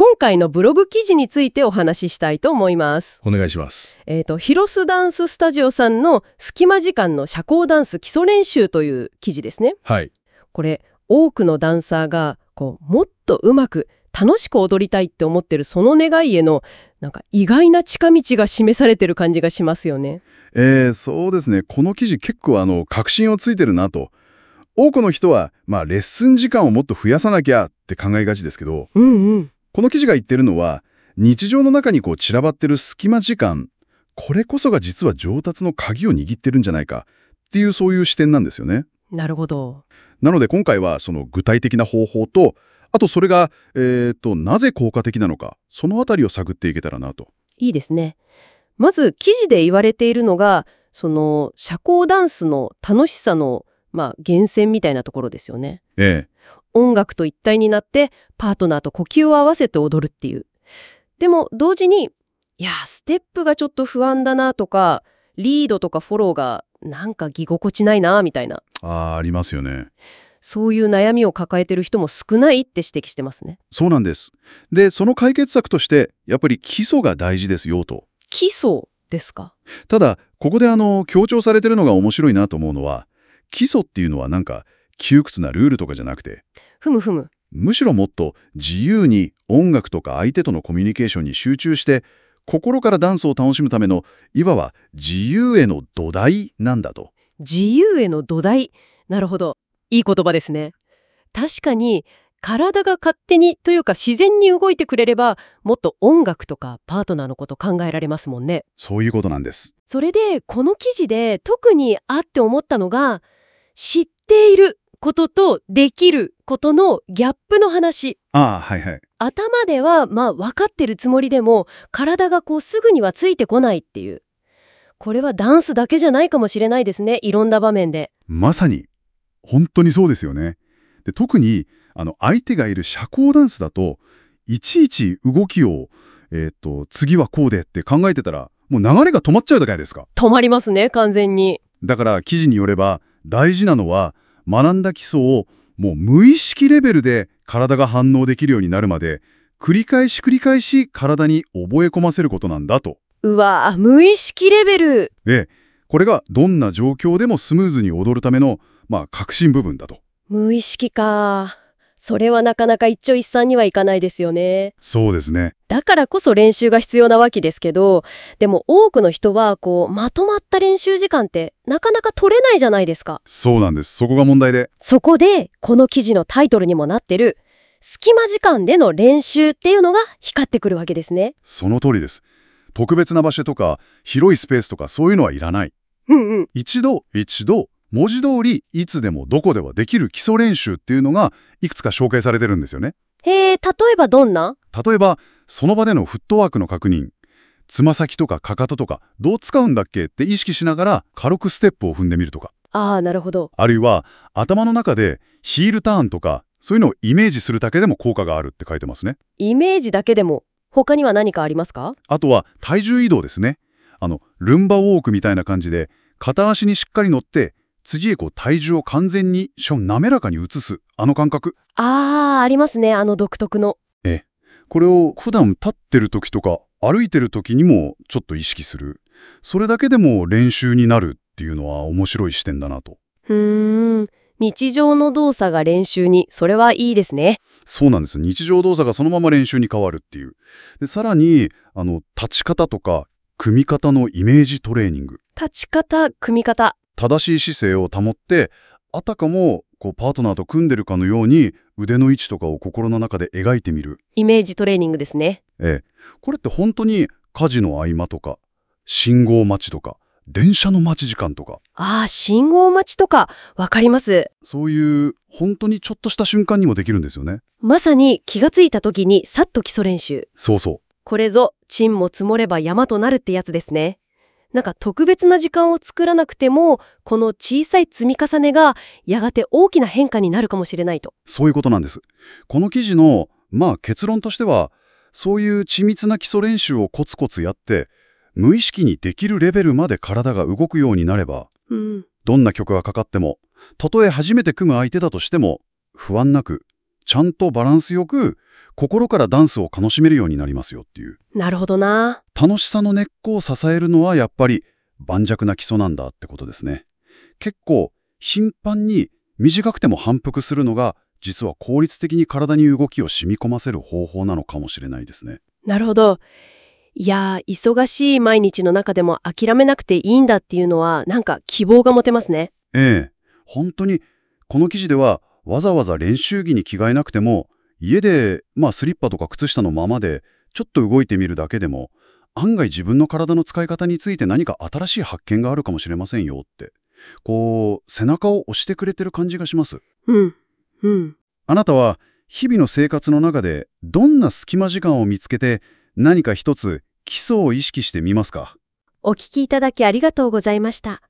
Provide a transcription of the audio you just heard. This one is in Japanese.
今回のブログ記事についてお話ししたいと思います。 お願いします。 ヒロスダンススタジオさんの隙間時間の社交ダンス基礎練習という記事ですね。 はい。 これ、多くのダンサーがもっとうまく楽しく踊りたいって思ってるその願いへの意外な近道が示されてる感じがしますよね。 そうですね。この記事結構確信をついてるなと。多くの人は、レッスン時間をもっと増やさなきゃって考えがちですけど、この記事が言ってるのは、日常の中に散らばってる隙間時間、これこそが実は上達の鍵を握ってるんじゃないかっていうそういう視点なんですよね。 なるほど。 なので今回はその具体的な方法と、あとそれが、なぜ効果的なのか、そのあたりを探っていけたらなと。 いいですね。まず記事で言われているのが、その社交ダンスの楽しさの、源泉みたいなところですよね。音楽と一体になってパートナーと呼吸を合わせて踊るっていう。でも同時に、ステップがちょっと不安だなとか、リードとかフォローが居心地ないなみたいな。 ありますよね。 そういう悩みを抱えてる人も少ないって指摘してますね。 そうなんです。で、その解決策として、やっぱり基礎が大事ですよと。 基礎ですか？ ただ、ここで強調されてるのが面白いなと思うのは、基礎っていうのは窮屈なルールとかじゃなくて、むしろもっと自由に音楽とか相手とのコミュニケーションに集中して、心からダンスを楽しむための、いわば自由への土台なんだと。 自由への土台。なるほど。いい言葉ですね。確かに、体が勝手にというか自然に動いてくれれば、もっと音楽とかパートナーのこと考えられますもんね。 そういうことなんです。 それで、この記事で特にって思ったのが、知っていることとできることのギャップの話。頭では分かってるつもりでも、体がすぐにはついてこないっていう。これはダンスだけじゃないかもしれないですね。いろんな場面で。 まさに本当にそうですよね。で、特に相手がいる社交ダンスだと、いちいち動きを、次はこうでって考えてたら、もう流れが止まっちゃうじゃないですか。 止まりますね、完全に。 だから記事によれば、大事なのは学んだ基礎をもう無意識レベルで体が反応できるようになるまで、繰り返し体に覚え込ませることなんだと。 無意識レベル。 これがどんな状況でもスムーズに踊るための核心部分だと。 無意識か。それはなかなか一朝一夕にはいかないですよね。 そうですね。 だからこそ練習が必要なわけですけど、でも多くの人はまとまった練習時間ってなかなか取れないじゃないですか。 そうなんです。そこが問題で。 そこでこの記事のタイトルにもなってる隙間時間での練習っていうのが光ってくるわけですね。 その通りです。特別な場所とか広いスペースとかそういうのはいらない。一度文字通りいつでもどこでもできる基礎練習っていうのがいくつか紹介されてるんですよね。 例えばどんな？ 例えばその場でのフットワークの確認、つま先とかかかととかどう使うんだっけって意識しながら軽くステップを踏んでみるとか。 なるほど。 あるいは頭の中でヒールターンとかそういうのをイメージするだけでも効果があるって書いてますね。 イメージだけでも。他には何かありますか？ あとは体重移動ですね。ルンバウォークみたいな感じで片足にしっかり乗って次へ体重を完全に滑らかに移す感覚。 ありますね、独特の。 これを普段立ってる時とか歩いてる時にもちょっと意識する。それだけでも練習になるっていうのは面白い視点だなと。 日常の動作が練習に、それはいいですね。 そうなんです。日常動作がそのまま練習に変わるっていう。で、さらに立ち方とか組み方のイメージトレーニング。 立ち方、組み方。 正しい姿勢を保って、あたかもパートナーと組んでるかのように腕の位置とかを心の中で描いてみる。 イメージトレーニングですね。 これって本当に家事の合間とか信号待ちとか電車の待ち時間とか。 信号待ちとかわかります。 そういう本当にちょっとした瞬間にもできるんですよね。 まさに気がついた時にさっと基礎練習。これぞ鎮も積もれば山となるってやつですね。特別な時間を作らなくても、この小さい積み重ねがやがて大きな変化になるかもしれないと。 そういうことなんです。この記事の結論としては、そういう緻密な基礎練習をコツコツやって無意識にできるレベルまで体が動くようになれば、どんな曲がかかっても、たとえ初めて組む相手だとしても不安なくちゃんとバランスよく心からダンスを楽しめるようになりますよっていう。 なるほどな。 楽しさの根っこを支えるのはやっぱり盤石な基礎なんだってことですね。結構頻繁に短くても反復するのが実は効率的に体に動きを染み込ませる方法なのかもしれないですね。 なるほど。いやー、忙しい毎日の中でも諦めなくていいんだっていうのはなんか希望が持てますね。 ええ、本当にこの記事ではわざわざ練習着に着替えなくても家でスリッパとか靴下のままでちょっと動いてみるだけでも案外自分の体の使い方について何か新しい発見があるかもしれませんよって背中を押してくれてる感じがします。あなたは日々の生活の中でどんな隙間時間を見つけて何か一つ基礎を意識してみますか？ お聞きいただきありがとうございました。